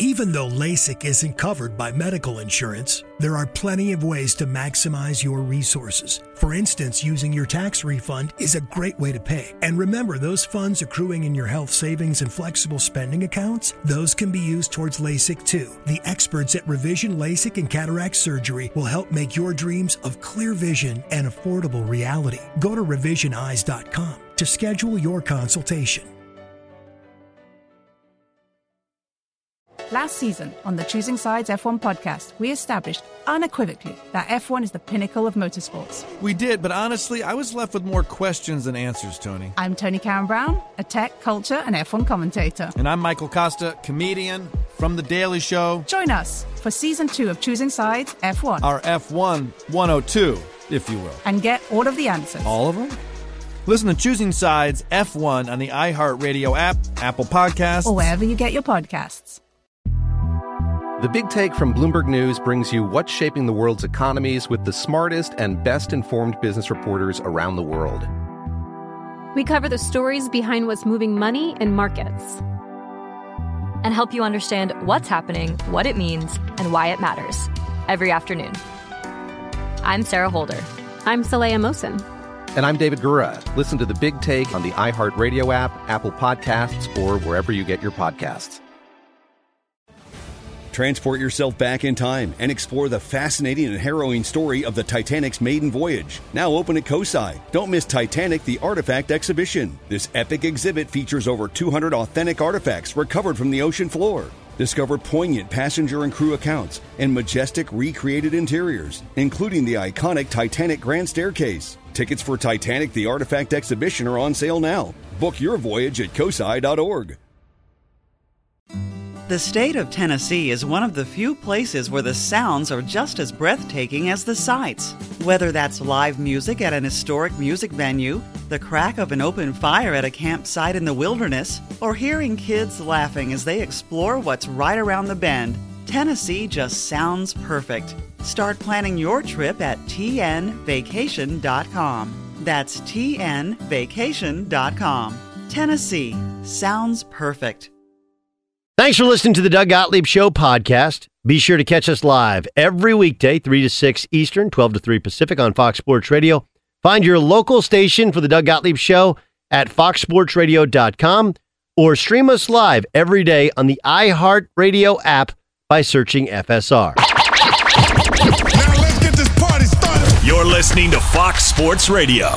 Even though LASIK isn't covered by medical insurance, there are plenty of ways to maximize your resources. For instance, using your tax refund is a great way to pay. And remember, those funds accruing in your health savings and flexible spending accounts, those can be used towards LASIK too. The experts at Revision LASIK and Cataract Surgery will help make your dreams of clear vision and affordable reality. Go to revisioneyes.com to schedule your consultation. Last season, on the Choosing Sides F1 podcast, we established unequivocally that F1 is the pinnacle of motorsports. We did, but honestly, I was left with more questions than answers, Tony. I'm Tony Karen Brown, a tech, culture, and F1 commentator. And I'm Michael Costa, comedian from The Daily Show. Join us for Season 2 of Choosing Sides F1. Our F1 102, if you will. And get all of the answers. All of them? Listen to Choosing Sides F1 on the iHeartRadio app, Apple Podcasts, or wherever you get your podcasts. The Big Take from Bloomberg News brings you what's shaping the world's economies with the smartest and best-informed business reporters around the world. We cover the stories behind what's moving money in markets and help you understand what's happening, what it means, and why it matters every afternoon. I'm Sarah Holder. I'm Saleha Mohsin. And I'm David Gura. Listen to The Big Take on the iHeartRadio app, Apple Podcasts, or wherever you get your podcasts. Transport yourself back in time and explore the fascinating and harrowing story of the Titanic's maiden voyage. Now open at COSI. Don't miss Titanic the Artifact Exhibition. This epic exhibit features over 200 authentic artifacts recovered from the ocean floor. Discover poignant passenger and crew accounts and majestic recreated interiors, including the iconic Titanic Grand Staircase. Tickets for Titanic the Artifact Exhibition are on sale now. Book your voyage at COSI.org. The state of Tennessee is one of the few places where the sounds are just as breathtaking as the sights. Whether that's live music at an historic music venue, the crack of an open fire at a campsite in the wilderness, or hearing kids laughing as they explore what's right around the bend, Tennessee just sounds perfect. Start planning your trip at tnvacation.com. That's tnvacation.com. Tennessee sounds perfect. Thanks for listening to the Doug Gottlieb Show podcast. Be sure to catch us live every weekday, 3 to 6 Eastern, 12 to 3 Pacific on Fox Sports Radio. Find your local station for the Doug Gottlieb Show at foxsportsradio.com or stream us live every day on the iHeartRadio app by searching FSR. Now let's get this party started. You're listening to Fox Sports Radio.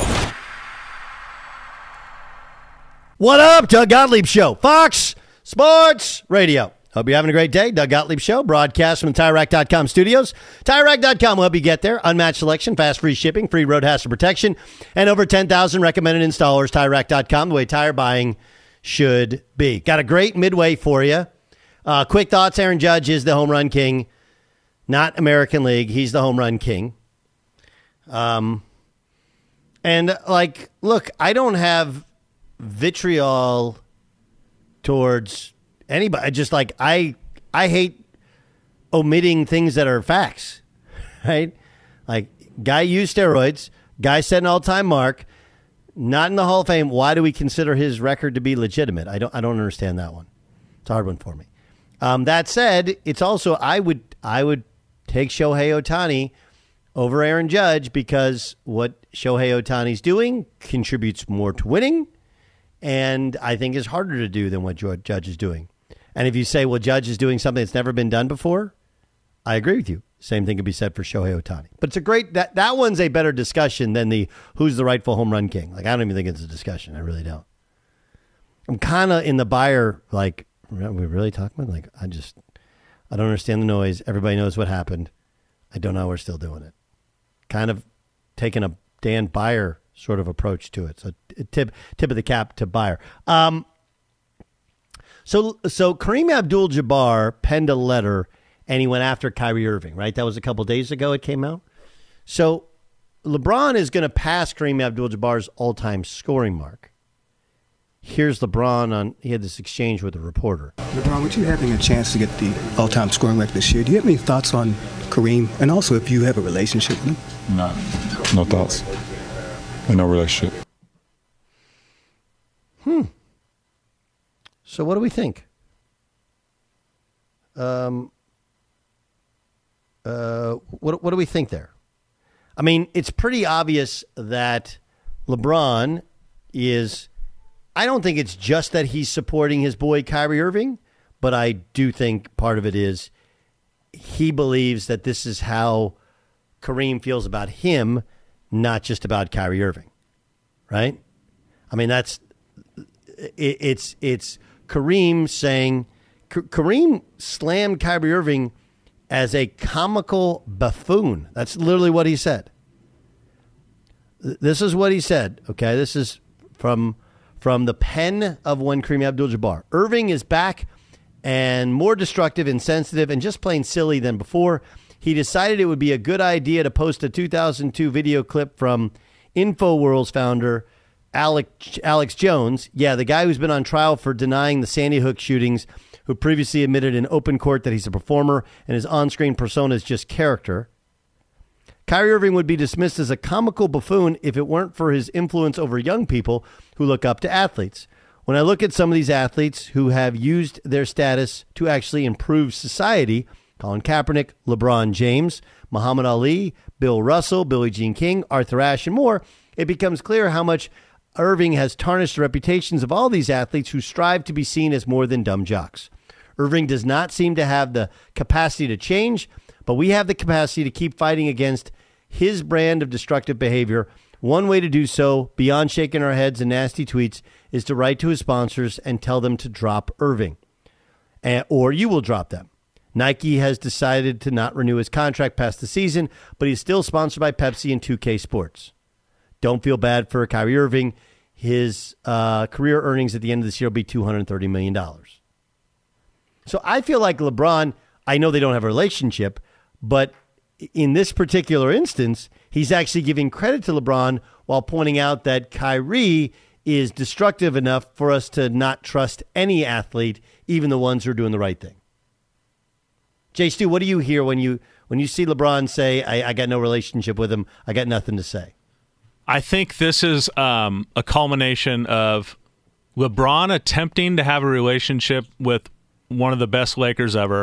What up, Doug Gottlieb Show, Fox Sports Radio. Hope you're having a great day. Doug Gottlieb Show, broadcast from the TireRack.com studios. TireRack.com will help you get there. Unmatched selection, fast free shipping, free road hazard protection, and over 10,000 recommended installers. TireRack.com, the way tire buying should be. Got a great midway for you. Quick thoughts, Aaron Judge is the home run king, not American League. He's the home run king. And, look, I don't have vitriol towards anybody. Just I hate omitting things that are facts, right? Like, guy used steroids, guy set an all-time mark, not in the Hall of Fame. Why do we consider his record to be legitimate? I don't understand that one. It's a hard one for me. That said, it's also I would take Shohei Ohtani over Aaron Judge because what Shohei Ohtani's doing contributes more to winning, and I think is harder to do than what Judge is doing. And if you say, well, Judge is doing something that's never been done before, I agree with you. Same thing could be said for Shohei Ohtani. But it's a great, that one's a better discussion than the who's the rightful home run king. I don't even think it's a discussion. I really don't. I'm kind of in the buyer, are we really talking about? I don't understand the noise. Everybody knows what happened. I don't know how we're still doing it. Kind of taking a Dan Beyer sort of approach to it. So tip of the cap to Beyer. So Kareem Abdul-Jabbar penned a letter and he went after Kyrie Irving, right? That was a couple days ago it came out. So LeBron is going to pass Kareem Abdul-Jabbar's all-time scoring mark. Here's LeBron he had this exchange with a reporter. LeBron, with you having a chance to get the all-time scoring record this year, do you have any thoughts on Kareem? And also if you have a relationship with him? No thoughts. No relationship. So what do we think? What do we think there? I mean, it's pretty obvious that LeBron is, I don't think it's just that he's supporting his boy Kyrie Irving, but I do think part of it is he believes that this is how Kareem feels about him, not just about Kyrie Irving, right? I mean, it's Kareem saying, Kareem slammed Kyrie Irving as a comical buffoon. That's literally what he said. This is what he said, okay? This is from the pen of one Kareem Abdul-Jabbar. Irving is back and more destructive, insensitive, and just plain silly than before. He decided it would be a good idea to post a 2002 video clip from InfoWorld's founder, Alex Jones. Yeah, the guy who's been on trial for denying the Sandy Hook shootings, who previously admitted in open court that he's a performer and his on-screen persona is just character. Kyrie Irving would be dismissed as a comical buffoon if it weren't for his influence over young people who look up to athletes. When I look at some of these athletes who have used their status to actually improve society, Colin Kaepernick, LeBron James, Muhammad Ali, Bill Russell, Billie Jean King, Arthur Ashe, and more, it becomes clear how much Irving has tarnished the reputations of all these athletes who strive to be seen as more than dumb jocks. Irving does not seem to have the capacity to change, but we have the capacity to keep fighting against his brand of destructive behavior. One way to do so, beyond shaking our heads and nasty tweets, is to write to his sponsors and tell them to drop Irving. Or you will drop them. Nike has decided to not renew his contract past the season, but he's still sponsored by Pepsi and 2K Sports. Don't feel bad for Kyrie Irving. His career earnings at the end of this year will be $230 million. So I feel like LeBron, I know they don't have a relationship, but in this particular instance, he's actually giving credit to LeBron while pointing out that Kyrie is destructive enough for us to not trust any athlete, even the ones who are doing the right thing. Jay Stu, what do you hear when you see LeBron say, I got no relationship with him, I got nothing to say? I think this is a culmination of LeBron attempting to have a relationship with one of the best Lakers ever,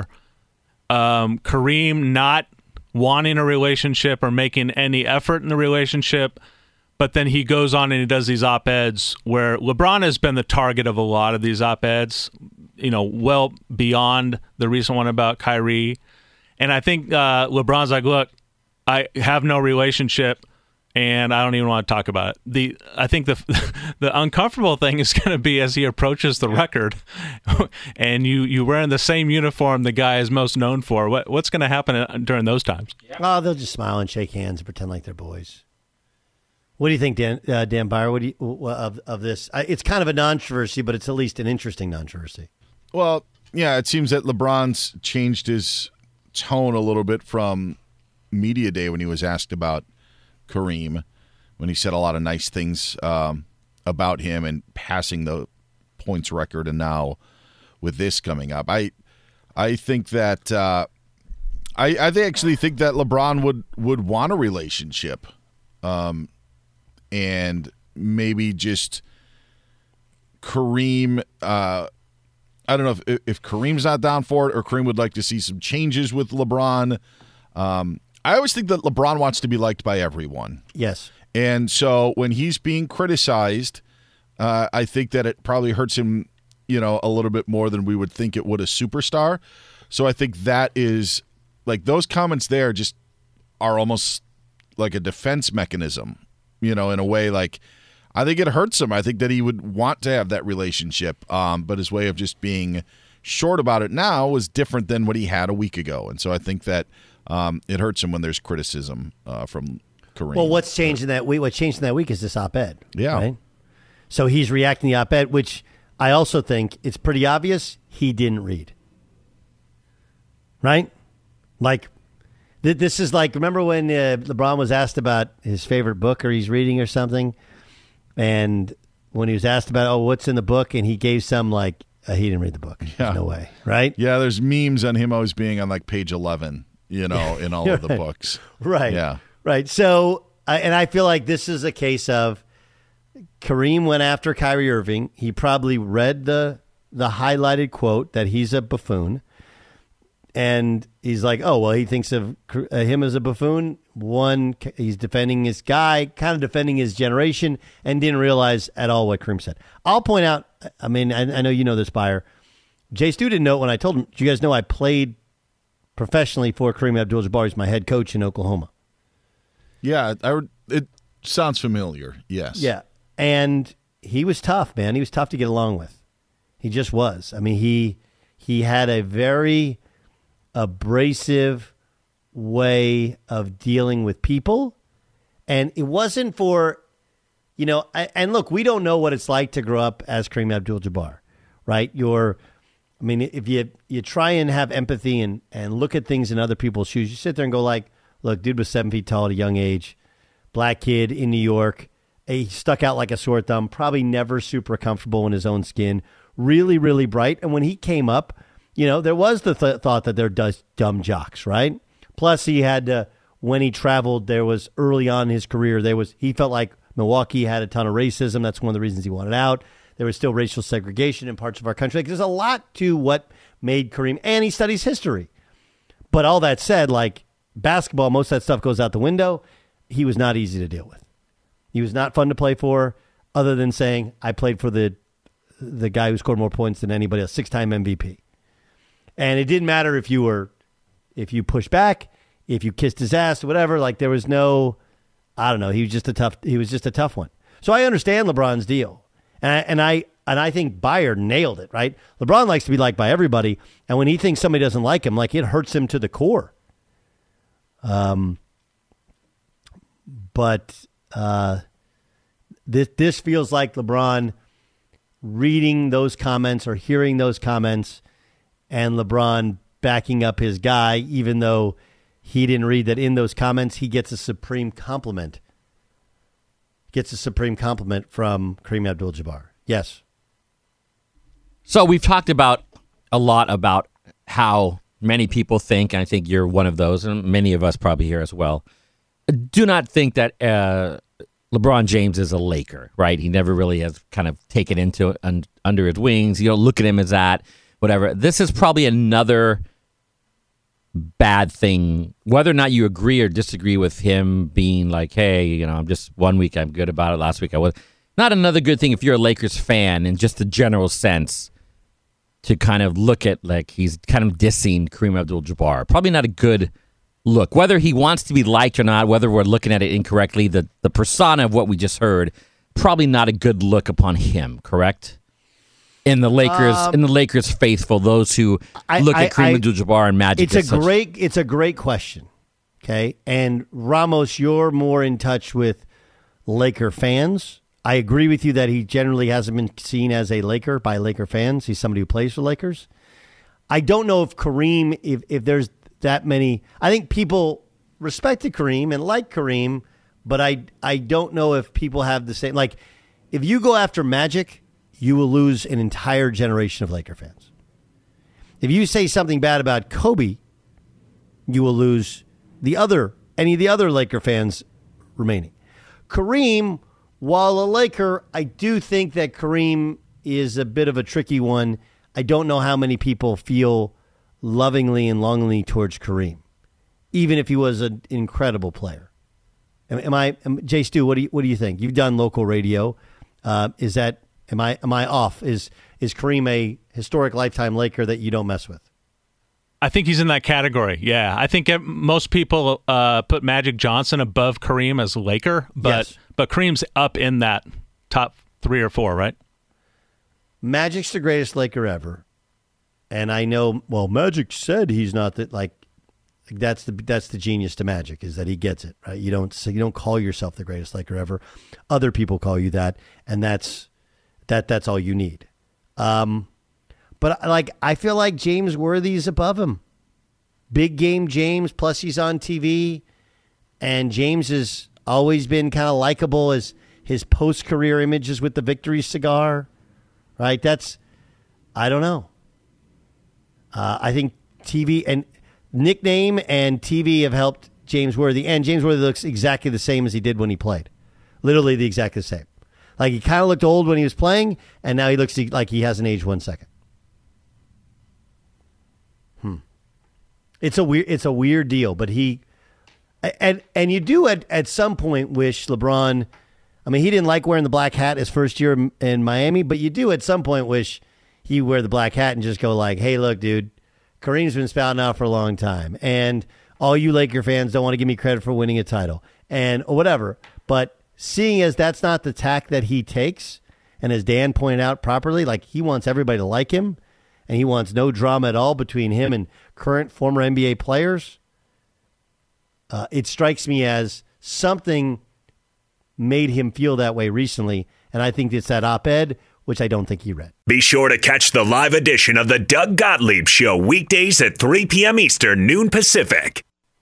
Kareem not wanting a relationship or making any effort in the relationship, but then he goes on and he does these op-eds where LeBron has been the target of a lot of these op-eds, well beyond the recent one about Kyrie. And I think LeBron's like, look, I have no relationship and I don't even want to talk about it. I think the uncomfortable thing is going to be as he approaches the record and you wearing the same uniform the guy is most known for. What's going to happen during those times? Oh, they'll just smile and shake hands and pretend like they're boys. What do you think, Dan Byer? What do you of this? It's kind of a controversy, but it's at least an interesting controversy. Well, yeah, it seems that LeBron's changed his tone a little bit from media day when he was asked about Kareem, when he said a lot of nice things about him and passing the points record, and now with this coming up, I think that I actually think that LeBron would want a relationship, and maybe just Kareem. I don't know if Kareem's not down for it, or Kareem would like to see some changes with LeBron. I always think that LeBron wants to be liked by everyone. Yes. And so when he's being criticized, I think that it probably hurts him, a little bit more than we would think it would a superstar. So I think that is, like, those comments there just are almost like a defense mechanism, in a way. Like, I think it hurts him. I think that he would want to have that relationship, but his way of just being short about it now is different than what he had a week ago. And so I think that it hurts him when there's criticism from Kareem. Well, what's changed in that week? What changed in that week is this op-ed. Yeah. Right? So he's reacting to the op-ed, which I also think it's pretty obvious he didn't read. Right? Like, this is like, remember when LeBron was asked about his favorite book or he's reading or something? And when he was asked about, what's in the book? And he gave some, like, he didn't read the book. Yeah. There's no way. Right? Yeah, there's memes on him always being on, like, page 11. In all of the books. Right. Yeah. Right. So, and I feel like this is a case of Kareem went after Kyrie Irving. He probably read the highlighted quote that he's a buffoon. And he's like, oh, well, he thinks of him as a buffoon. One, he's defending his guy, kind of defending his generation, and didn't realize at all what Kareem said. I'll point out, I mean, I know you know this, Beyer. Jay Stu didn't know when I told him, do you guys know I played professionally for Kareem Abdul-Jabbar? He's my head coach in Oklahoma. Yeah, it sounds familiar, yes. Yeah, and he was tough, man. He was tough to get along with. He just was. I mean, he had a very abrasive way of dealing with people, and it wasn't for, and look, we don't know what it's like to grow up as Kareem Abdul-Jabbar, right? If you try and have empathy and look at things in other people's shoes, you sit there and go like, look, dude was 7 feet tall at a young age, black kid in New York, he stuck out like a sore thumb, probably never super comfortable in his own skin, really, really bright, and when he came up, there was the thought that they're dumb jocks, right? Plus, he had to, when he traveled, there was early on in his career, he felt like Milwaukee had a ton of racism. That's one of the reasons he wanted out. There was still racial segregation in parts of our country. Like, there's a lot to what made Kareem, and he studies history. But all that said, like basketball, most of that stuff goes out the window. He was not easy to deal with. He was not fun to play for, other than saying, I played for the guy who scored more points than anybody else, 6-time MVP. And it didn't matter if you pushed back, if you kissed his ass, or whatever. Like, there was no, I don't know. He was just a tough one. So I understand LeBron's deal, and I think Beyer nailed it. Right? LeBron likes to be liked by everybody, and when he thinks somebody doesn't like him, like, it hurts him to the core. But this feels like LeBron reading those comments or hearing those comments, and LeBron backing up his guy, even though he didn't read that in those comments, he gets a supreme compliment. Gets a supreme compliment from Kareem Abdul-Jabbar. Yes. So we've talked about a lot about how many people think, and I think you're one of those, and many of us probably here as well, do not think that LeBron James is a Laker, right? He never really has kind of taken into under his wings. You don't look at him as that. Whatever. This is probably another bad thing, whether or not you agree or disagree with him being like, hey, I'm just 1 week I'm good about it, last week I was. Not another good thing if you're a Lakers fan in just the general sense to kind of look at like he's kind of dissing Kareem Abdul-Jabbar. Probably not a good look. Whether he wants to be liked or not, whether we're looking at it incorrectly, the persona of what we just heard, probably not a good look upon him, correct? In the Lakers faithful, those who look at Kareem Abdul-Jabbar and Magic. It's a great question. Okay, and Ramos, you're more in touch with Laker fans. I agree with you that he generally hasn't been seen as a Laker by Laker fans. He's somebody who plays for Lakers. I don't know if Kareem, if there's that many. I think people respected Kareem and like Kareem, but I don't know if people have the same. Like, if you go after Magic, you will lose an entire generation of Laker fans. If you say something bad about Kobe, you will lose any of the other Laker fans remaining. Kareem, while a Laker, I do think that Kareem is a bit of a tricky one. I don't know how many people feel lovingly and longingly towards Kareem, even if he was an incredible player. Jay Stu, what do you think? You've done local radio. Am I off? Is Kareem a historic lifetime Laker that you don't mess with? I think he's in that category. Yeah, I think most people put Magic Johnson above Kareem as Laker, but Kareem's up in that top 3 or 4, right? Magic's the greatest Laker ever, and I know. Well, Magic said he's not that. Like, that's the genius to Magic, is that he gets it right. You don't call yourself the greatest Laker ever. Other people call you that, and that's all you need. But I feel like James Worthy's above him. Big game James, plus he's on TV, and James has always been kind of likable as his post-career images with the Victory cigar, right? I don't know. I think TV and nickname and TV have helped James Worthy, and James Worthy looks exactly the same as he did when he played. Literally the exact same. Like, he kind of looked old when he was playing, and now he looks like he hasn't aged 1 second. It's a weird deal, but he and you do at some point wish LeBron. I mean, he didn't like wearing the black hat his first year in Miami, but you do at some point wish he wear the black hat and just go like, "Hey, look, dude, Kareem's been spouting out for a long time, and all you Laker fans don't want to give me credit for winning a title and or whatever." But seeing as that's not the tack that he takes, and as Dan pointed out properly, like he wants everybody to like him, and he wants no drama at all between him and current former NBA players. It strikes me as something made him feel that way recently, and I think it's that op-ed, which I don't think he read. Be sure to catch the live edition of the Doug Gottlieb Show weekdays at 3 p.m. Eastern, noon Pacific.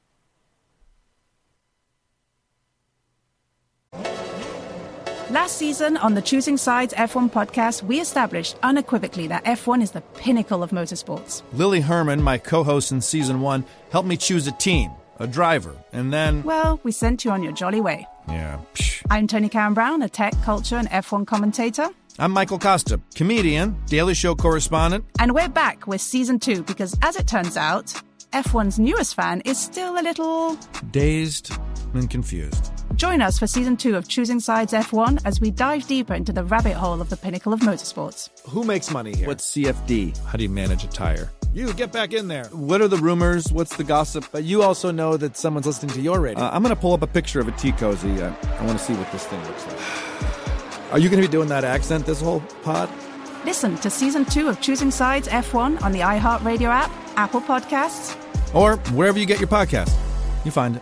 Last season on the Choosing Sides F1 podcast, we established unequivocally that F1 is the pinnacle of motorsports. Lily Herman, my co-host in Season 1, helped me choose a team, a driver, and then... Well, we sent you on your jolly way. Yeah. I'm Tony Karen Brown, a tech, culture, and F1 commentator. I'm Michael Costa, comedian, Daily Show correspondent. And we're back with Season 2 because, as it turns out, F1's newest fan is still a little... dazed and confused. Join us for Season 2 of Choosing Sides F1 as we dive deeper into the rabbit hole of the pinnacle of motorsports. Who makes money here? What's CFD? How do you manage a tire? You, get back in there. What are the rumors? What's the gossip? But you also know that someone's listening to your radio. I'm going to pull up a picture of a tea cozy. I want to see what this thing looks like. Are you going to be doing that accent this whole pod? Listen to Season 2 of Choosing Sides F1 on the iHeartRadio app, Apple Podcasts, or wherever you get your podcast. You find it.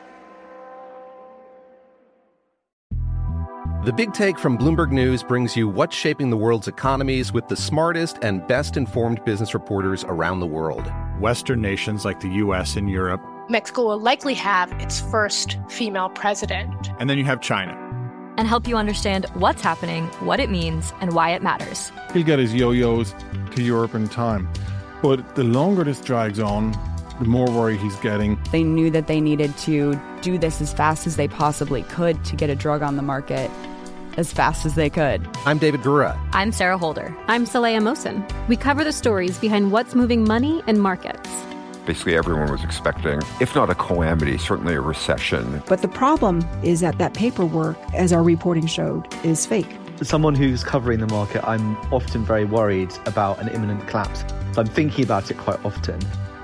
The Big Take from Bloomberg News brings you what's shaping the world's economies with the smartest and best-informed business reporters around the world. Western nations like the U.S. and Europe. Mexico will likely have its first female president. And then you have China. And help you understand what's happening, what it means, and why it matters. He'll get his yo-yos to Europe in time. But the longer this drags on, the more worry he's getting. They knew that they needed to do this as fast as they possibly could to get a drug on the market as fast as they could. I'm David Gura. I'm Sarah Holder. I'm Saleha Mohsen. We cover the stories behind what's moving money and markets. Basically, everyone was expecting, if not a calamity, certainly a recession. But the problem is that paperwork, as our reporting showed, is fake. As someone who's covering the market, I'm often very worried about an imminent collapse. So I'm thinking about it quite often.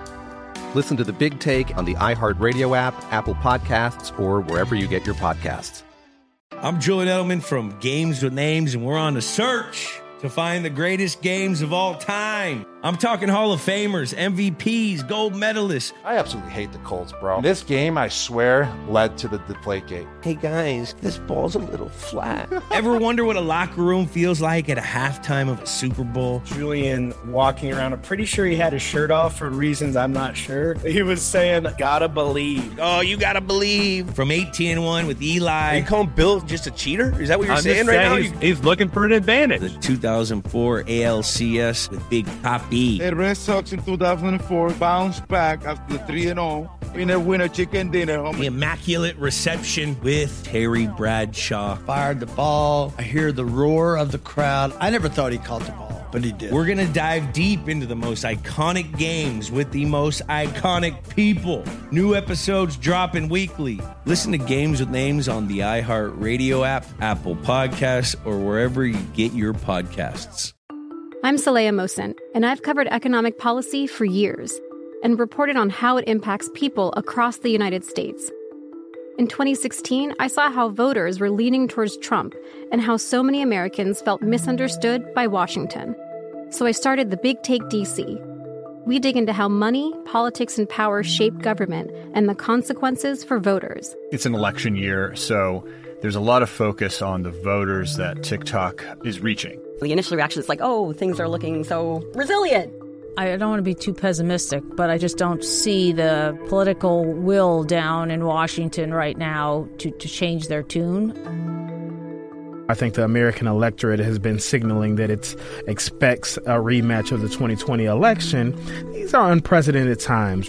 Listen to The Big Take on the iHeartRadio app, Apple Podcasts, or wherever you get your podcasts. I'm Julian Edelman from Games with Names, and we're on a search to find the greatest games of all time. I'm talking Hall of Famers, MVPs, gold medalists. I absolutely hate the Colts, bro. This game, I swear, led to the Deflategate. Hey, guys, this ball's a little flat. Ever wonder what a locker room feels like at a halftime of a Super Bowl? Julian walking around, I'm pretty sure he had his shirt off for reasons I'm not sure. He was saying, gotta believe. Oh, you gotta believe. From 18-1 with Eli. Are you calling Bill just a cheater? Is that what you're saying right now? He's looking for an advantage. The 2004 ALCS with Big Papi. The Red Sox in 2004 bounced back after 3-0. Winner chicken dinner. Homie. The immaculate reception with Terry Bradshaw. Fired the ball. I hear the roar of the crowd. I never thought he caught the ball, but he did. We're going to dive deep into the most iconic games with the most iconic people. New episodes dropping weekly. Listen to Games with Names on the iHeartRadio app, Apple Podcasts, or wherever you get your podcasts. I'm Saleha Mohsen, and I've covered economic policy for years and reported on how it impacts people across the United States. In 2016, I saw how voters were leaning towards Trump and how so many Americans felt misunderstood by Washington. So I started the Big Take DC. We dig into how money, politics, and power shape government and the consequences for voters. It's an election year, so there's a lot of focus on the voters that TikTok is reaching. The initial reaction is like, oh, things are looking so resilient. I don't want to be too pessimistic, but I just don't see the political will down in Washington right now to change their tune. I think the American electorate has been signaling that it expects a rematch of the 2020 election. These are unprecedented times.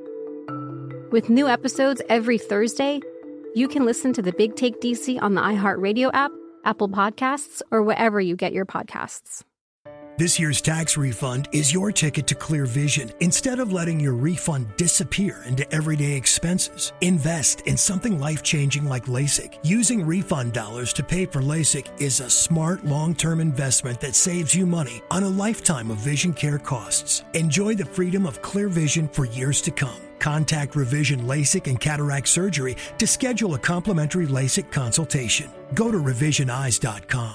With new episodes every Thursday, you can listen to the Big Take DC on the iHeartRadio app, Apple Podcasts, or wherever you get your podcasts. This year's tax refund is your ticket to clear vision. Instead of letting your refund disappear into everyday expenses, invest in something life-changing like LASIK. Using refund dollars to pay for LASIK is a smart long-term investment that saves you money on a lifetime of vision care costs. Enjoy the freedom of clear vision for years to come. Contact Revision LASIK and Cataract Surgery to schedule a complimentary LASIK consultation. Go to revisioneyes.com.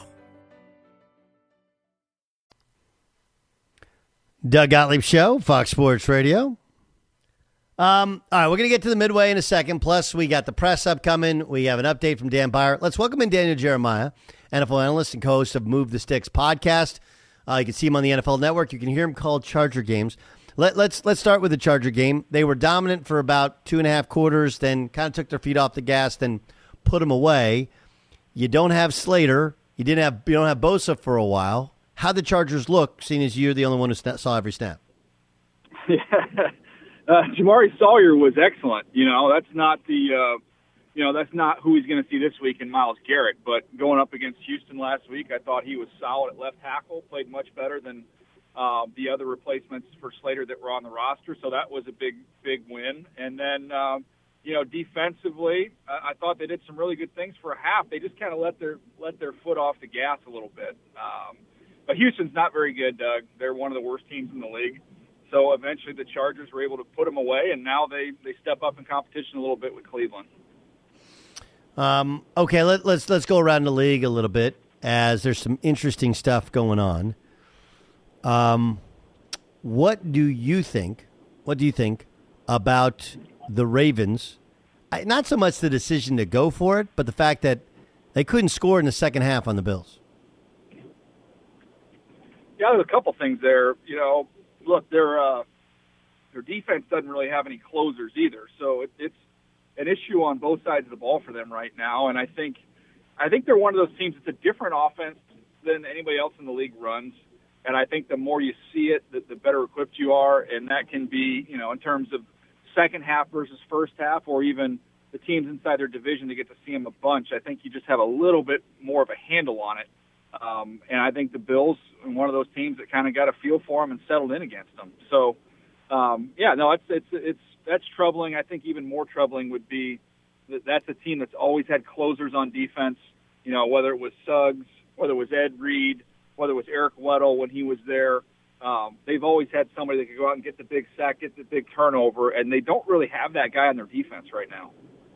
Doug Gottlieb Show, Fox Sports Radio. All right, we're going to get to the midway in a second. Plus, we got the press upcoming. We have an update from Dan Byer. Let's welcome in Daniel Jeremiah, NFL analyst and co-host of Move the Sticks podcast. You can see him on the NFL Network. You can hear him call Charger games. Let's start with the Charger game. They were dominant for about 2.5 quarters, then kind of took their feet off the gas, then put them away. You don't have Slater. You don't have Bosa for a while. How'd the Chargers look, seeing as you're the only one who saw every snap? Yeah, Jamari Sawyer was excellent. That's not that's not who he's going to see this week in Myles Garrett. But going up against Houston last week, I thought he was solid at left tackle, played much better than the other replacements for Slater that were on the roster. So that was a big win. And then, defensively, I thought they did some really good things for a half. They just kind of let their foot off the gas a little bit. But Houston's not very good, Doug. They're one of the worst teams in the league. So eventually the Chargers were able to put them away, and now they step up in competition a little bit with Cleveland. Okay, let's go around the league a little bit, as there's some interesting stuff going on. What do you think about the Ravens? Not so much the decision to go for it, but the fact that they couldn't score in the second half on the Bills. Yeah, there's a couple things there. Look, their defense doesn't really have any closers either, so it's an issue on both sides of the ball for them right now. And I think they're one of those teams that's a different offense than anybody else in the league runs. And I think the more you see it, the better equipped you are, and that can be, in terms of second half versus first half, or even the teams inside their division to get to see them a bunch. I think you just have a little bit more of a handle on it. And I think the Bills are one of those teams that kind of got a feel for them and settled in against them. So, that's troubling. I think even more troubling would be that that's a team that's always had closers on defense, whether it was Suggs, whether it was Ed Reed, whether it was Eric Weddle when he was there. They've always had somebody that could go out and get the big sack, get the big turnover, and they don't really have that guy on their defense right now.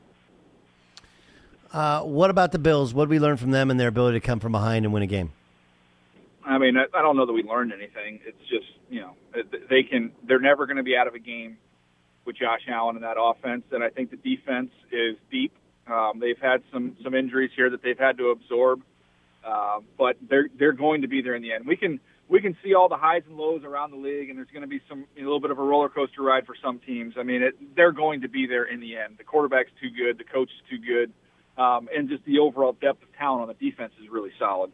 What about the Bills? What did we learn from them and their ability to come from behind and win a game? I mean, I don't know that we learned anything. It's just, they're never going to be out of a game with Josh Allen in that offense. And I think the defense is deep. They've had some injuries here that they've had to absorb. But they're going to be there in the end. We can see all the highs and lows around the league, and there's going to be a little bit of a roller coaster ride for some teams. I mean, they're going to be there in the end. The quarterback's too good, the coach is too good, and just the overall depth of talent on the defense is really solid.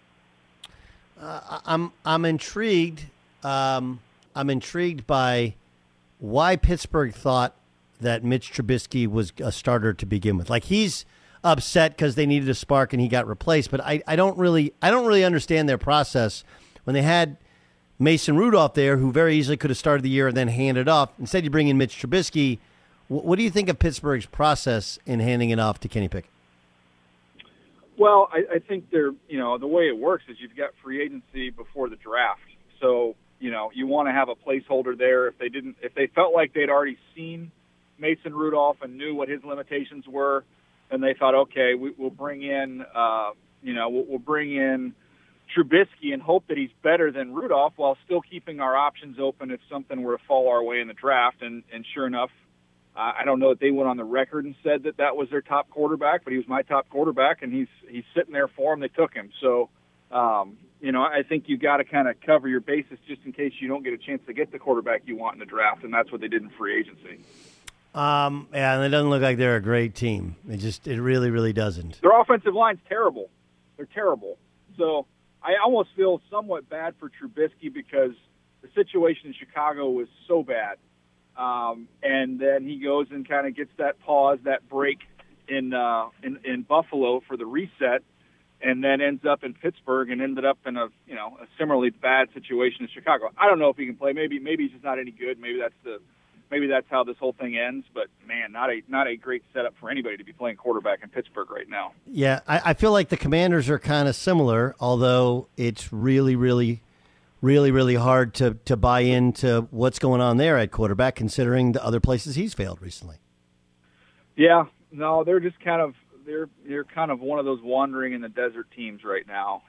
I'm intrigued. I'm intrigued by why Pittsburgh thought that Mitch Trubisky was a starter to begin with. Like, he's upset because they needed a spark and he got replaced. But I don't really understand their process when they had Mason Rudolph there, who very easily could have started the year and then handed off. Instead, you bring in Mitch Trubisky. What do you think of Pittsburgh's process in handing it off to Kenny Pickett? Well, I think the way it works is you've got free agency before the draft. So, you want to have a placeholder there. If they felt like they'd already seen Mason Rudolph and knew what his limitations were, and they thought, okay, we'll bring in, we'll bring in Trubisky and hope that he's better than Rudolph while still keeping our options open if something were to fall our way in the draft. And sure enough, I don't know that they went on the record and said that was their top quarterback, but he was my top quarterback, and he's sitting there for them. They took him. So, I think you got to kind of cover your bases just in case you don't get a chance to get the quarterback you want in the draft, and that's what they did in free agency. And it doesn't look like they're a great team. It really, really doesn't. Their offensive line's terrible. They're terrible. So I almost feel somewhat bad for Trubisky because the situation in Chicago was so bad. And then he goes and kind of gets that pause, that break in Buffalo for the reset. and then ends up in Pittsburgh and ended up in a similarly bad situation as Chicago. I don't know if he can play. Maybe he's just not any good. Maybe that's how this whole thing ends. But man, not a great setup for anybody to be playing quarterback in Pittsburgh right now. Yeah, I feel like the Commanders are kind of similar, although it's really, really, really, really hard to buy into what's going on there at quarterback, considering the other places he's failed recently. Yeah, no, they're just kind of they're kind of one of those wandering in the desert teams right now.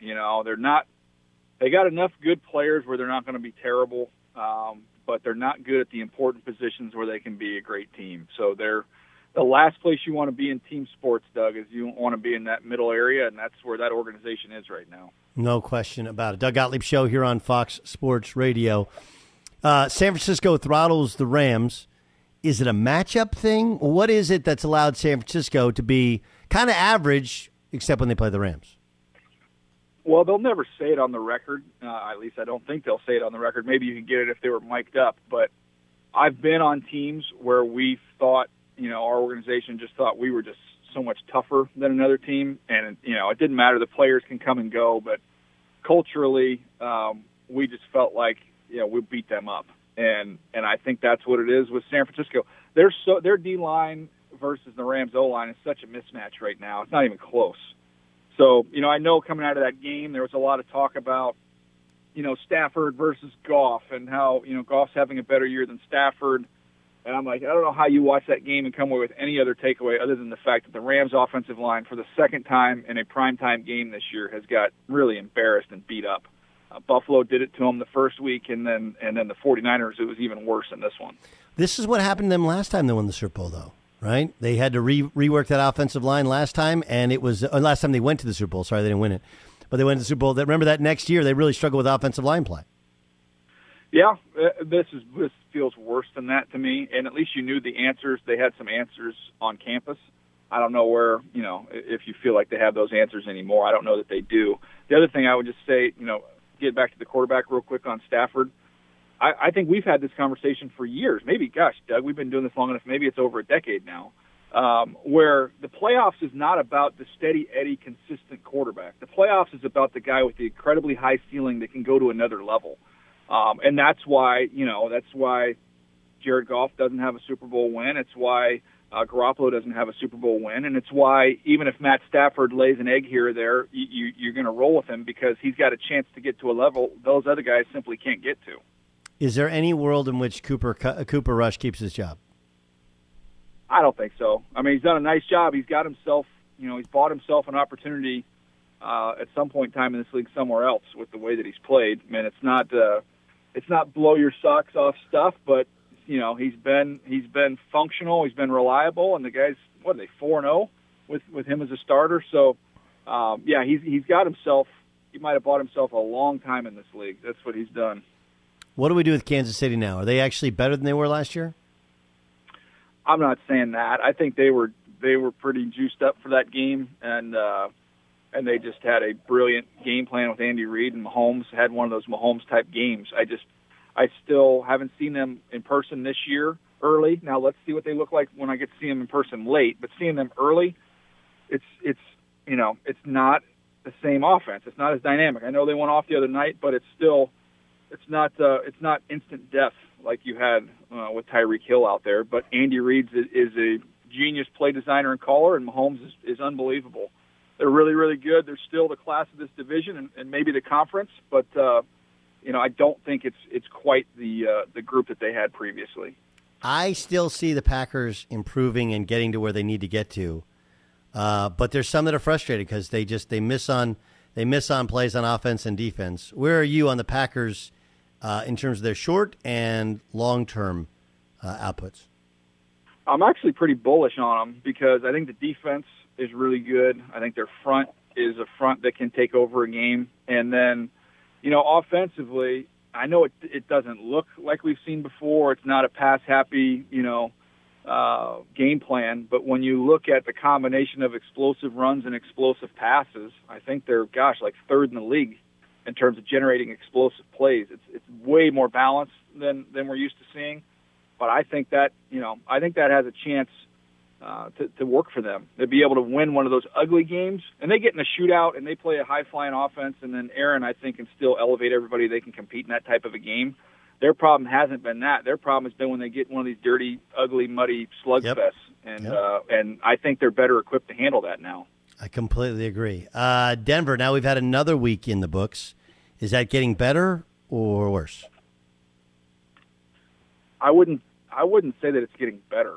They got enough good players where they're not going to be terrible, but they're not good at the important positions where they can be a great team. So they're the last place you want to be in team sports, Doug, is you want to be in that middle area, and that's where that organization is right now. No question about it. Doug Gottlieb Show here on Fox Sports Radio. San Francisco throttles the Rams. Is it a matchup thing? What is it that's allowed San Francisco to be kind of average, except when they play the Rams? Well, they'll never say it on the record. At least I don't think they'll say it on the record. Maybe you can get it if they were mic'd up. But I've been on teams where we thought, our organization just thought we were just so much tougher than another team. And, it didn't matter. The players can come and go. But culturally, we just felt like, we beat them up. And I think that's what it is with San Francisco. Their D-line versus the Rams O-line is such a mismatch right now. It's not even close. So, I know coming out of that game, there was a lot of talk about, Stafford versus Goff and how, Goff's having a better year than Stafford. And I'm like, I don't know how you watch that game and come away with any other takeaway other than the fact that the Rams offensive line for the second time in a primetime game this year has got really embarrassed and beat up. Buffalo did it to them the first week, and then the 49ers, it was even worse than this one. This is what happened to them last time they won the Super Bowl, though, right? They had to rework that offensive line last time, and it was last time they went to the Super Bowl. Sorry, they didn't win it. But they went to the Super Bowl. Remember that next year, they really struggled with offensive line play. Yeah, this feels worse than that to me, and at least you knew the answers. They had some answers on campus. I don't know where, if you feel like they have those answers anymore. I don't know that they do. The other thing I would just say, get back to the quarterback real quick on Stafford. I think we've had this conversation for years. Maybe, gosh, Doug, we've been doing this long enough. Maybe it's over a decade now, where the playoffs is not about the steady Eddie, consistent quarterback. The playoffs is about the guy with the incredibly high ceiling that can go to another level. And that's why, Jared Goff doesn't have a Super Bowl win. It's why Garoppolo doesn't have a Super Bowl win, and it's why even if Matt Stafford lays an egg here or there, you're going to roll with him because he's got a chance to get to a level those other guys simply can't get to. Is there any world in which Cooper Rush keeps his job? I don't think so. I mean, he's done a nice job. He's got himself, he's bought himself an opportunity at some point in time in this league somewhere else with the way that he's played. I mean, it's not blow your socks off stuff, but he's been functional, he's been reliable, and the guys, what are they, 4-0 with him as a starter? So, he's got himself. He might have bought himself a long time in this league. That's what he's done. What do we do with Kansas City now? Are they actually better than they were last year? I'm not saying that. I think they were pretty juiced up for that game, and they just had a brilliant game plan with Andy Reid, and Mahomes had one of those Mahomes type games. I still haven't seen them in person this year early. Now let's see what they look like when I get to see them in person late. But seeing them early, it's not the same offense. It's not as dynamic. I know they went off the other night, but it's not instant death like you had with Tyreek Hill out there. But Andy Reid is a genius play designer and caller, and Mahomes is unbelievable. They're really, really good. They're still the class of this division and maybe the conference, but I don't think it's quite the group that they had previously. I still see the Packers improving and getting to where they need to get to, but there's some that are frustrated because they miss on plays on offense and defense. Where are you on the Packers in terms of their short and long term outputs? I'm actually pretty bullish on them because I think the defense is really good. I think their front is a front that can take over a game. And then, offensively, I know it doesn't look like we've seen before. It's not a pass-happy, game plan. But when you look at the combination of explosive runs and explosive passes, I think they're, like third in the league in terms of generating explosive plays. It's way more balanced than we're used to seeing. But I think that, has a chance to work for them. They'd be able to win one of those ugly games, and they get in a shootout and they play a high-flying offense, and then Aaron, I think, can still elevate everybody. They can compete in that type of a game. Their problem hasn't been that. Their problem has been when they get one of these dirty, ugly, muddy slugfests, and I think they're better equipped to handle that now. I completely agree. Denver, now we've had another week in the books. Is that getting better or worse? I wouldn't say that it's getting better.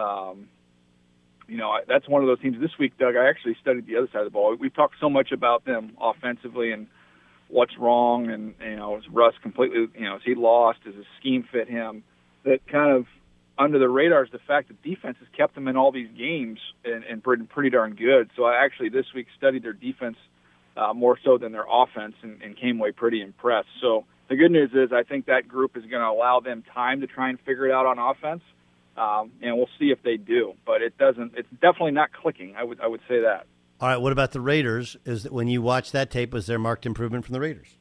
That's one of those teams this week, Doug. I actually studied the other side of the ball. We've talked so much about them offensively and what's wrong, and is Russ completely, is he lost? Does his scheme fit him? That kind of under the radar is the fact that defense has kept them in all these games and pretty darn good. So I actually this week studied their defense more so than their offense and came away pretty impressed. So the good news is I think that group is going to allow them time to try and figure it out on offense, and we'll see if they do. But it's definitely not clicking. I would say that. All right, what about the Raiders? Is that when you watch that tape, was there marked improvement from the Raiders?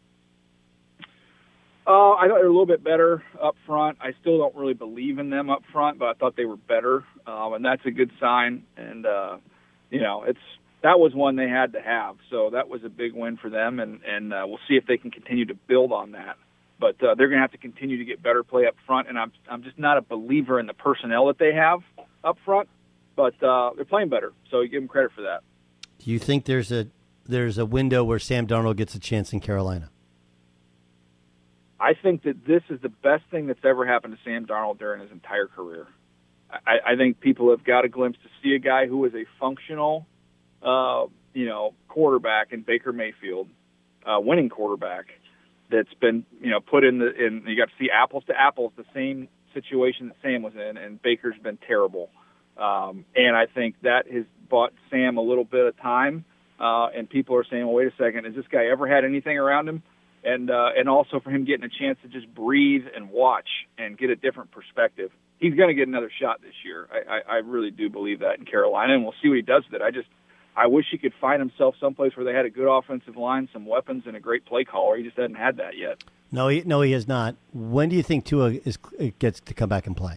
I thought they were a little bit better up front. I still don't really believe in them up front, but I thought they were better, and that's a good sign. And that was one they had to have, so that was a big win for them. And we'll see if they can continue to build on that. But they're going to have to continue to get better play up front, and I'm just not a believer in the personnel that they have up front. But they're playing better, so you give them credit for that. Do you think there's a window where Sam Darnold gets a chance in Carolina? I think that this is the best thing that's ever happened to Sam Darnold during his entire career. I think people have got a glimpse to see a guy who is a functional, quarterback in Baker Mayfield, winning quarterback that's been, put in you got to see apples to apples, the same situation that Sam was in, and Baker's been terrible. And I think that has bought Sam a little bit of time, and people are saying, well, wait a second, has this guy ever had anything around him? And also for him getting a chance to just breathe and watch and get a different perspective. He's going to get another shot this year. I really do believe that in Carolina, and we'll see what he does with it. I wish he could find himself someplace where they had a good offensive line, some weapons, and a great play caller. He just hasn't had that yet. No, he has not. When do you think Tua gets to come back and play?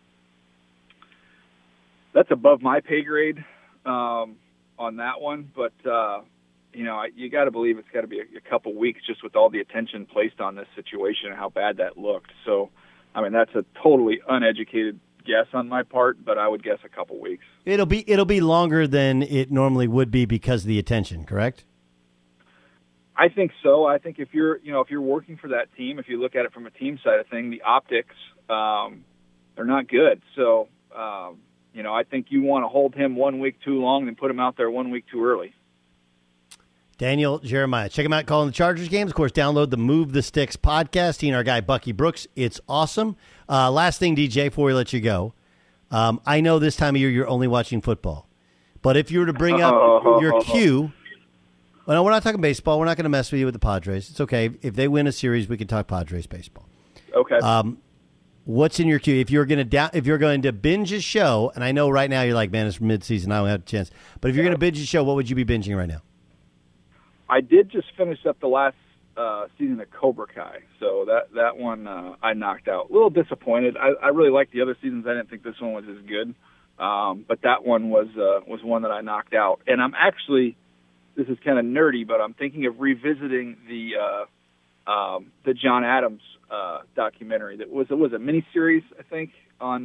That's above my pay grade on that one, but you got to believe it's got to be a couple weeks just with all the attention placed on this situation and how bad that looked. So, that's a totally uneducated guess on my part, but I would guess a couple weeks. It'll be longer than it normally would be because of the attention, correct? I think so. I think if you're working for that team, if you look at it from a team side of thing, the optics, they're not good. So, I think you want to hold him 1 week too long than put him out there 1 week too early. Daniel Jeremiah. Check him out calling the Chargers games. Of course, download the Move the Sticks podcast. He and our guy, Bucky Brooks. It's awesome. Last thing, DJ, before we let you go. I know this time of year you're only watching football. But if you were to bring up your cue, well, no, we're not talking baseball. We're not going to mess with you with the Padres. It's okay. If they win a series, we can talk Padres baseball. Okay. What's in your queue? If you're going to binge a show, and I know right now you're like, man, it's mid-season, I don't have a chance. But if you're going to binge a show, what would you be binging right now? I did just finish up the last season of Cobra Kai, so that one I knocked out. A little disappointed. I really liked the other seasons. I didn't think this one was as good, but that one was one that I knocked out. And I'm actually, this is kind of nerdy, but I'm thinking of revisiting the John Adams documentary. That was a miniseries, I think, on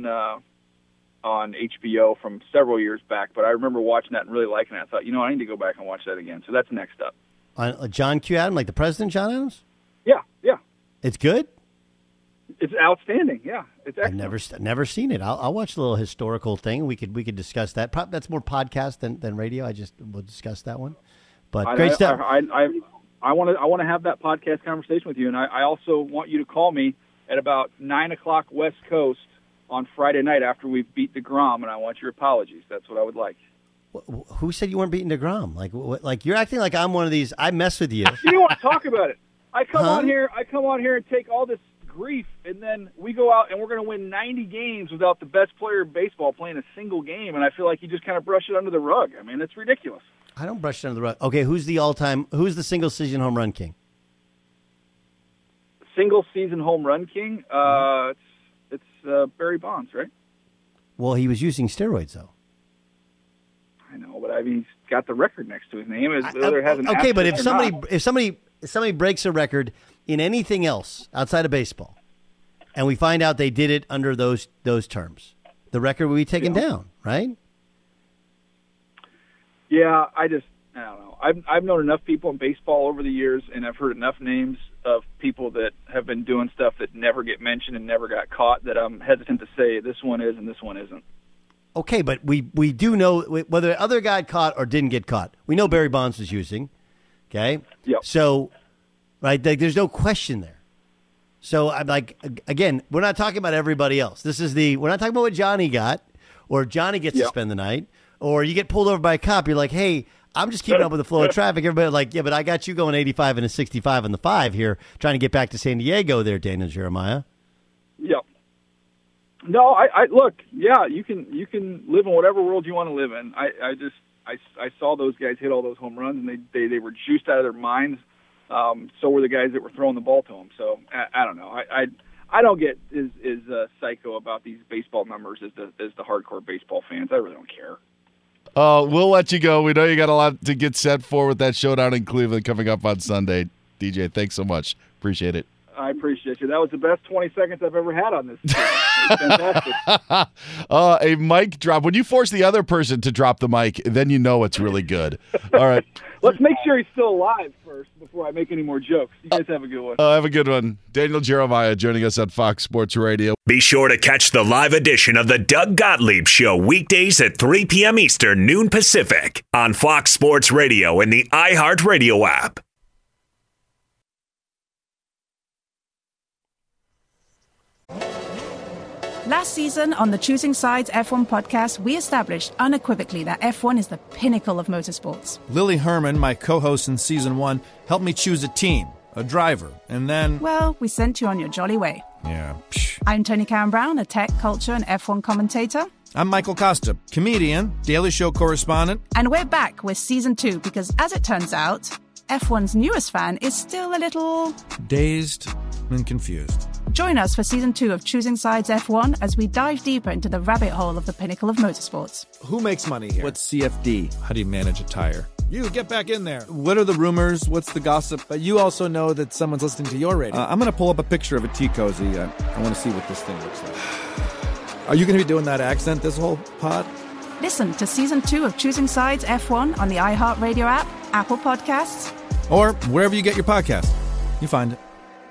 HBO from several years back. But I remember watching that and really liking it. I thought, I need to go back and watch that again. So that's next up. John Q. Adams, like the president, John Adams? Yeah. It's good? It's outstanding, yeah. It's excellent. I've never seen it. I'll watch a little historical thing. We could discuss that. That's more podcast than radio. We'll discuss that one. But great stuff. I want to have that podcast conversation with you, and I also want you to call me at about 9 o'clock West Coast on Friday night after we've beat DeGrom, and I want your apologies. That's what I would like. Who said you weren't beating DeGrom? Like you're acting like I'm one of these. I mess with you. You don't want to talk about it. I come on here and take all this grief, and then we go out and we're going to win 90 games without the best player in baseball playing a single game, and I feel like you just kind of brush it under the rug. It's ridiculous. I don't brush it under the rug. Okay, who's the single season home run king? Single season home run king? It's Barry Bonds, right? Well, he was using steroids though. I mean, he's got the record next to his name. Whether it has an okay, but if asterisk or somebody breaks a record in anything else outside of baseball, and we find out they did it under those terms, the record will be taken down, right? Yeah, I don't know. I've known enough people in baseball over the years, and I've heard enough names of people that have been doing stuff that never get mentioned and never got caught that I'm hesitant to say this one is and this one isn't. Okay, but we do know whether the other guy caught or didn't get caught. We know Barry Bonds was using. Okay? Yep. So, right, there's no question there. So, I'm like, again, we're not talking about everybody else. We're not talking about what Johnny got, or Johnny gets to spend the night, or you get pulled over by a cop. You're like, hey, I'm just keeping up with the flow of traffic. Everybody's like, yeah, but I got you going 85 and a 65 on the 5 here, trying to get back to San Diego there, Daniel Jeremiah. Yep. No, I look, yeah, you can live in whatever world you want to live in. I saw those guys hit all those home runs, and they were juiced out of their minds. So were the guys that were throwing the ball to them. So I don't know. I don't get as psycho about these baseball numbers as the hardcore baseball fans. I really don't care. We'll let you go. We know you got a lot to get set for with that showdown in Cleveland coming up on Sunday. DJ, thanks so much. Appreciate it. I appreciate you. That was the best 20 seconds I've ever had on this. It's fantastic. A mic drop. When you force the other person to drop the mic, then you know it's really good. All right. Let's make sure he's still alive first before I make any more jokes. You guys have a good one. Have a good one. Daniel Jeremiah joining us on Fox Sports Radio. Be sure to catch the live edition of the Doug Gottlieb Show weekdays at 3 p.m. Eastern, noon Pacific on Fox Sports Radio and the iHeartRadio app. Last season on the Choosing Sides F1 podcast, we established unequivocally that F1 is the pinnacle of motorsports. Lily Herman, my co-host in Season 1, helped me choose a team, a driver, and then... Well, we sent you on your jolly way. Yeah. I'm Tony Karen Brown, a tech, culture, and F1 commentator. I'm Michael Costa, comedian, Daily Show correspondent. And we're back with Season 2 because, as it turns out, F1's newest fan is still a little... dazed and confused. Join us for Season 2 of Choosing Sides F1 as we dive deeper into the rabbit hole of the pinnacle of motorsports. Who makes money here? What's CFD? How do you manage a tire? You, get back in there. What are the rumors? What's the gossip? But you also know that someone's listening to your radio. I'm going to pull up a picture of a tea cozy. I want to see what this thing looks like. Are you going to be doing that accent this whole pod? Listen to Season 2 of Choosing Sides F1 on the iHeartRadio app, Apple Podcasts, or wherever you get your podcast. You find it.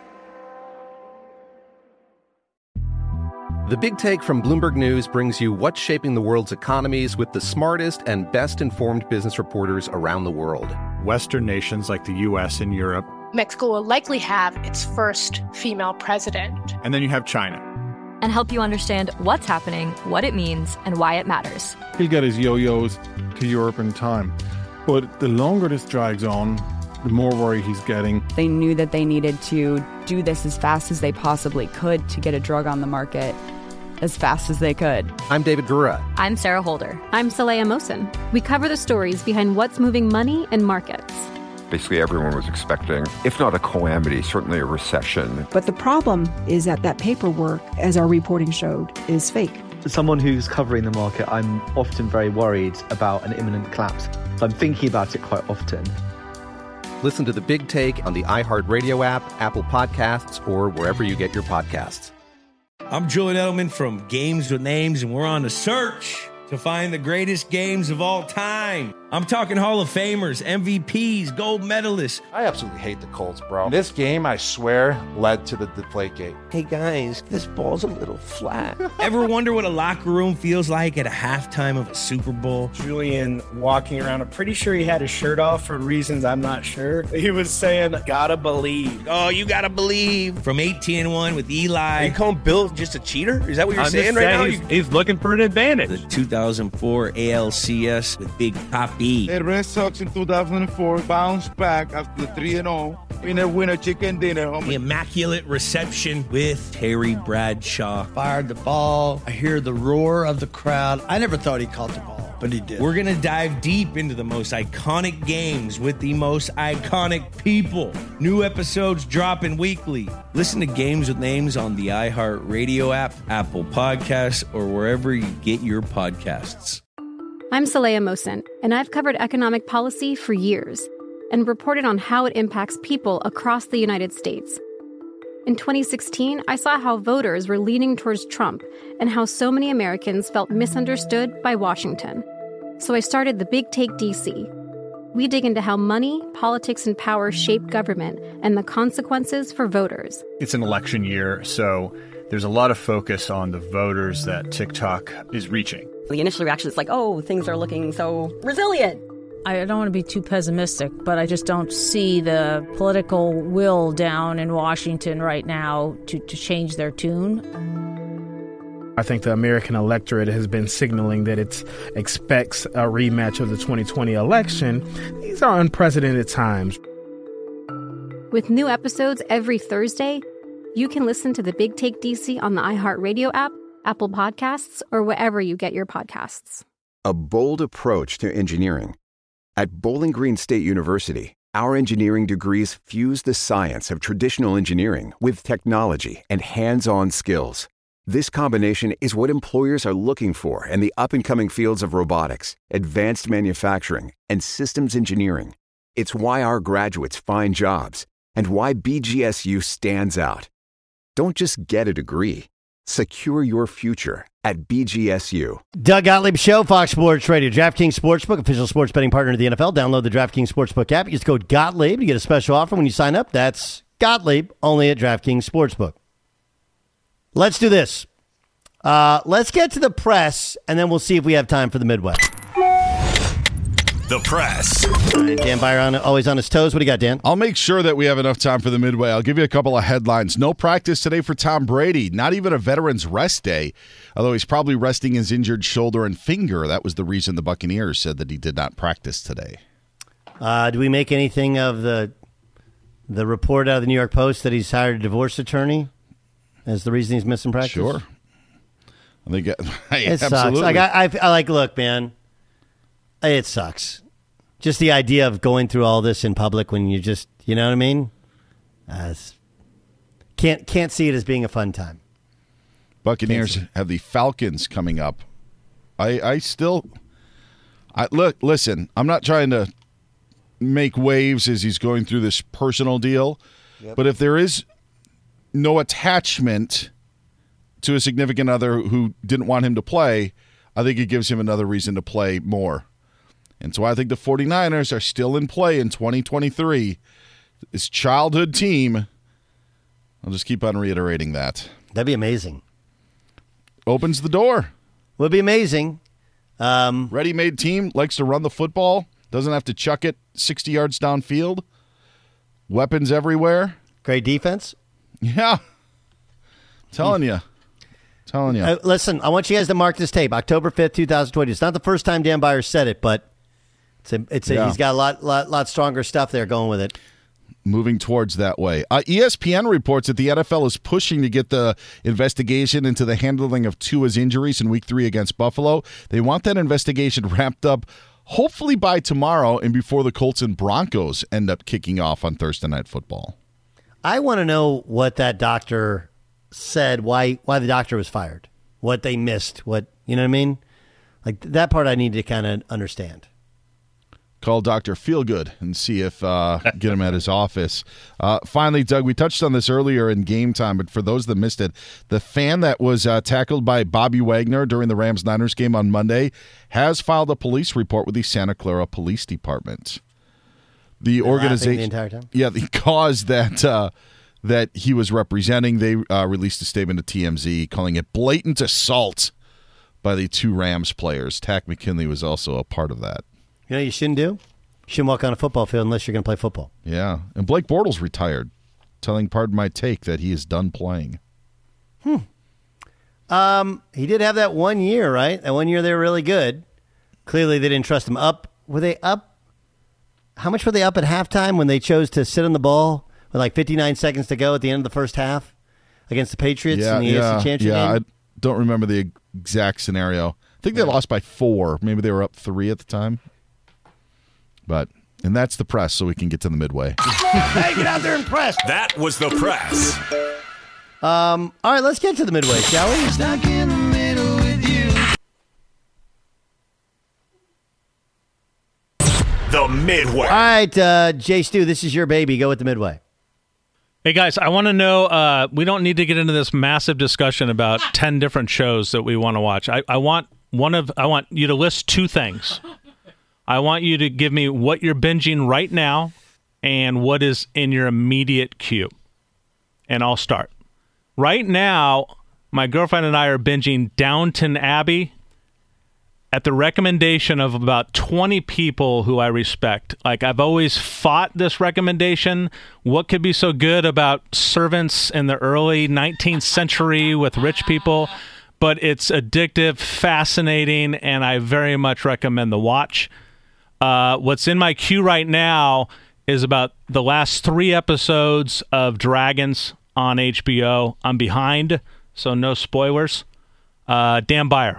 The Big Take from Bloomberg News brings you what's shaping the world's economies with the smartest and best-informed business reporters around the world. Western nations like the U.S. and Europe. Mexico will likely have its first female president. And then you have China. And help you understand what's happening, what it means, and why it matters. He'll get his yo-yos to Europe in time. But the longer this drags on, the more worry he's getting. They knew that they needed to do this as fast as they possibly could to get a drug on the market as fast as they could. I'm David Gura. I'm Sarah Holder. I'm Saleha Mohsen. We cover the stories behind what's moving money and markets. Basically, everyone was expecting, if not a calamity, certainly a recession. But the problem is that paperwork, as our reporting showed, is fake. As someone who's covering the market, I'm often very worried about an imminent collapse. So I'm thinking about it quite often. Listen to The Big Take on the iHeartRadio app, Apple Podcasts, or wherever you get your podcasts. I'm Julian Edelman from Games with Names, and we're on a search to find the greatest games of all time. I'm talking Hall of Famers, MVPs, gold medalists. I absolutely hate the Colts, bro. This game, I swear, led to the Deflategate. Hey, guys, this ball's a little flat. Ever wonder what a locker room feels like at a halftime of a Super Bowl? Julian walking around, I'm pretty sure he had his shirt off for reasons I'm not sure. He was saying, gotta believe. Oh, you gotta believe. From 18-1 with Eli. Are you calling Bill just a cheater? Is that what you're saying right now? He's looking for an advantage. The 2004 ALCS with Big Papi. The Red Sox in 2004 bounced back after 3-0. Winner, chicken dinner, homie. The immaculate reception with Terry Bradshaw. Fired the ball. I hear the roar of the crowd. I never thought he caught the ball, but he did. We're going to dive deep into the most iconic games with the most iconic people. New episodes dropping weekly. Listen to Games with Names on the iHeartRadio app, Apple Podcasts, or wherever you get your podcasts. I'm Saleha Mohsen, and I've covered economic policy for years and reported on how it impacts people across the United States. In 2016, I saw how voters were leaning towards Trump and how so many Americans felt misunderstood by Washington. So I started the Big Take DC. We dig into how money, politics, and power shape government and the consequences for voters. It's an election year, so there's a lot of focus on the voters that TikTok is reaching. The initial reaction is like, oh, things are looking so resilient. I don't want to be too pessimistic, but I just don't see the political will down in Washington right now to change their tune. I think the American electorate has been signaling that it expects a rematch of the 2020 election. These are unprecedented times. With new episodes every Thursday, you can listen to the Big Take DC on the iHeartRadio app, Apple Podcasts, or wherever you get your podcasts. A bold approach to engineering. At Bowling Green State University, our engineering degrees fuse the science of traditional engineering with technology and hands-on skills. This combination is what employers are looking for in the up-and-coming fields of robotics, advanced manufacturing, and systems engineering. It's why our graduates find jobs and why BGSU stands out. Don't just get a degree. Secure your future at BGSU. Doug Gottlieb Show, Fox Sports Radio. DraftKings Sportsbook, official sports betting partner of the NFL. Download the DraftKings Sportsbook app. Use code Gottlieb to get a special offer when you sign up. That's Gottlieb, only at DraftKings Sportsbook. Let's do this. Let's get to the press, and then we'll see if we have time for the Midway. The press. All right, Dan Byer always on his toes. What do you got, Dan? I'll make sure that we have enough time for the Midway. I'll give you a couple of headlines. No practice today for Tom Brady. Not even a veteran's rest day, although he's probably resting his injured shoulder and finger. That was the reason the Buccaneers said that he did not practice today. Do we make anything of the report out of the New York Post that he's hired a divorce attorney as the reason he's missing practice? Sure. I think it absolutely. Sucks. I look, man. It sucks. Just the idea of going through all this in public when you just, you know what I mean? Can't see it as being a fun time. Buccaneers have the Falcons coming up. Listen, I'm not trying to make waves as he's going through this personal deal, but if there is no attachment to a significant other who didn't want him to play, I think it gives him another reason to play more. And so I think the 49ers are still in play in 2023. This childhood team, I'll just keep on reiterating that. That'd be amazing. Opens the door. Would be amazing. Ready-made team, likes to run the football, doesn't have to chuck it 60 yards downfield. Weapons everywhere. Great defense. Yeah. Telling you. Listen, I want you guys to mark this tape. October 5th, 2020. It's not the first time Dan Byer said it, but he's got a lot stronger stuff there going with it. Moving towards that way. ESPN reports that the NFL is pushing to get the investigation into the handling of Tua's injuries in Week 3 against Buffalo. They want that investigation wrapped up hopefully by tomorrow and before the Colts and Broncos end up kicking off on Thursday Night Football. I want to know what that doctor said, why the doctor was fired, what they missed, what, you know what I mean? Like, that part I need to kind of understand. Call Dr. Feelgood and see if get him at his office. Finally, Doug, we touched on this earlier in Game Time, but for those that missed it, the fan that was tackled by Bobby Wagner during the Rams-Niners game on Monday has filed a police report with the Santa Clara Police Department. The organization, the entire time? Yeah, the cause that he was representing, they released a statement to TMZ calling it blatant assault by the two Rams players. Tack McKinley was also a part of that. You know what you shouldn't do? You shouldn't walk on a football field unless you're going to play football. Yeah. And Blake Bortles retired, telling Pardon My Take that he is done playing. He did have that 1 year, right? That 1 year they were really good. Clearly they didn't trust him. Were they up? How much were they up at halftime when they chose to sit on the ball with like 59 seconds to go at the end of the first half against the Patriots in the AFC Championship game? I don't remember the exact scenario. I think they lost by 4. Maybe they were up 3 at the time. And that's the press, so we can get to the Midway. Hey, get out there and press. That was the press. All right, let's get to the Midway, shall we? Stuck in the middle with you. The Midway. All right, Jay Stu, this is your baby. Go with the Midway. Hey, guys, I want to know, we don't need to get into this massive discussion about 10 different shows that we want to watch. I want you to list 2 things. I want you to give me what you're binging right now and what is in your immediate queue. And I'll start. Right now, my girlfriend and I are binging Downton Abbey at the recommendation of about 20 people who I respect. Like, I've always fought this recommendation. What could be so good about servants in the early 19th century with rich people? But it's addictive, fascinating, and I very much recommend the watch. What's in my queue right now is about the last 3 episodes of Dragons on HBO. I'm behind, so no spoilers. Dan Beyer.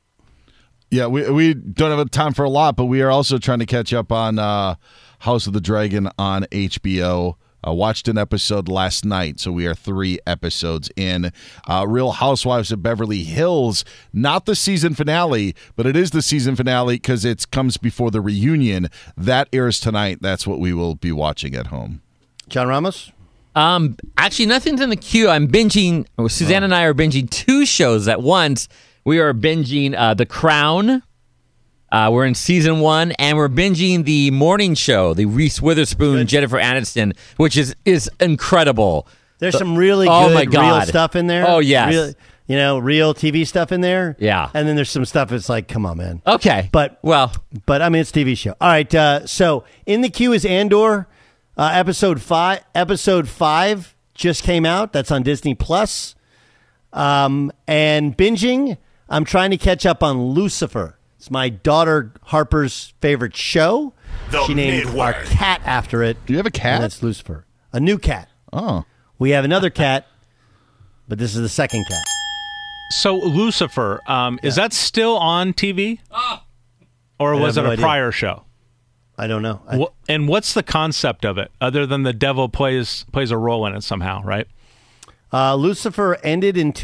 Yeah, we don't have time for a lot, but we are also trying to catch up on House of the Dragon on HBO. Watched an episode last night, so we are 3 episodes in. Real Housewives of Beverly Hills, not the season finale, but it is the season finale because it comes before the reunion. That airs tonight. That's what we will be watching at home. John Ramos? Actually, nothing's in the queue. I'm binging, Suzanne and I are binging 2 shows at once. We are binging The Crown. We're in season 1, and we're binging the morning show, the Reese Witherspoon, Jennifer Aniston, which is incredible. There's some really good real stuff in there. Oh, yes. Real TV stuff in there. Yeah. And then there's some stuff that's like, come on, man. Okay. But I mean, it's a TV show. All right. So in the queue is Andor. Episode 5. Episode 5 just came out. That's on Disney Plus. And binging, I'm trying to catch up on Lucifer. It's my daughter Harper's favorite show. She named our cat after it. Do you have a cat? And that's Lucifer. A new cat. Oh. We have another cat, but this is the second cat. So Lucifer, is that still on TV? Or was it a prior show? I don't know. And what's the concept of it, other than the devil plays a role in it somehow, right? Lucifer ended in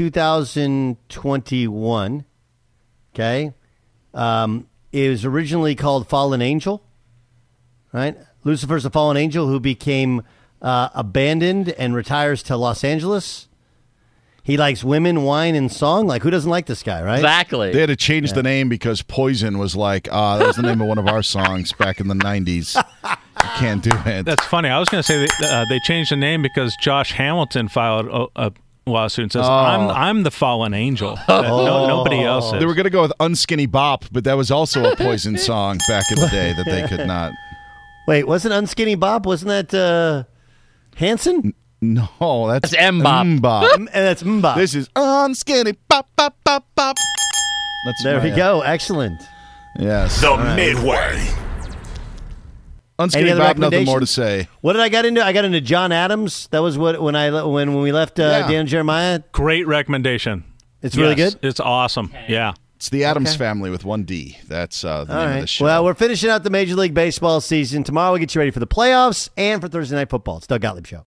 2021. Okay. It was originally called Fallen Angel, right? Lucifer's a fallen angel who became abandoned and retires to Los Angeles. He likes women, wine, and song. Like, who doesn't like this guy, right? Exactly. They had to change the name because Poison was like, that was the name of one of our songs back in the 90s. You can't do it. That's funny. I was going to say they changed the name because Josh Hamilton filed a lawsuit and says, I'm the fallen angel. Nobody else is. They were going to go with Unskinny Bop, but that was also a Poison song back in the day that they could not. Wait, wasn't Unskinny Bop? Wasn't that Hanson? No, that's M-Bop. That's M-Bop. This is Unskinny Bop, Bop, Bop, Bop. There we go. Excellent. Yes. The Midway. Unskinny Bop, nothing more to say. What did I get into? I got into John Adams. That was when we left Dan and Jeremiah. Great recommendation. It's really good? It's awesome. Yeah. It's the Addams Family with 1 D. That's the name of the show. Well, we're finishing out the Major League Baseball season. Tomorrow we'll get you ready for the playoffs and for Thursday Night Football. It's Doug Gottlieb Show.